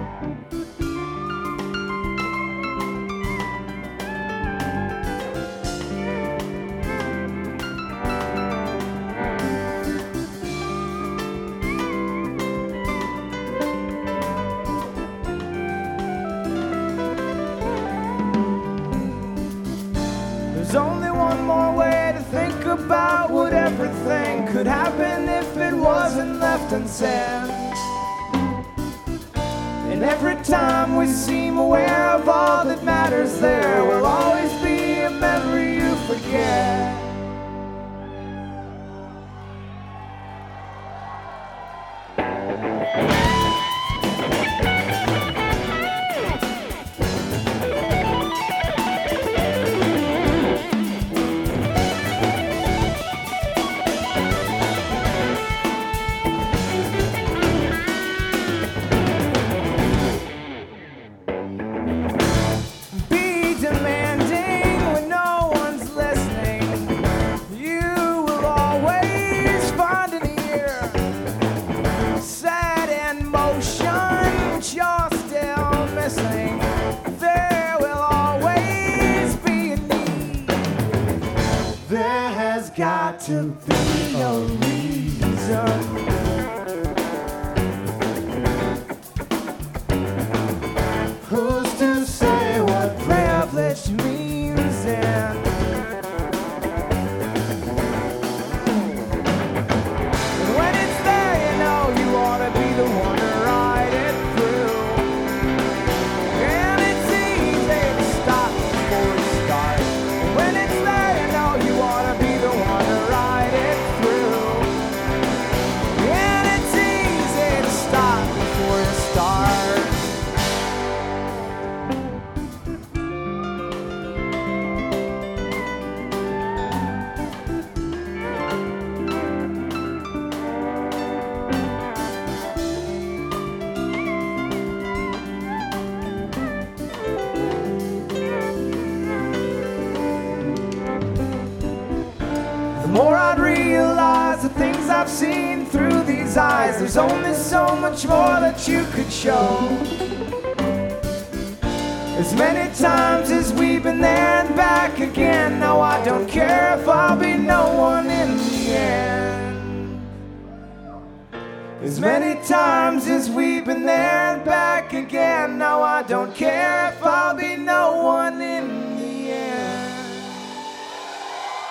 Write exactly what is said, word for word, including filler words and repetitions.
There's only one more way to think about what everything could happen if it wasn't left unsaid. And every time we seem aware of all that matters, there will always be a memory you forget. Got to be a reason. Who's to say what privilege means? And when it's there, you know you ought to be the one to ride it through. And it's easy to stop before it starts. And when it's there, you know you ought to be the one to ride it through. And it's easy to stop before it starts. The more I'd realize the things I've seen through these eyes, there's only so much more that you could show. As many times as we've been there and back again, now I don't care if I'll be no one in the end. As many times as we've been there and back again, now I don't care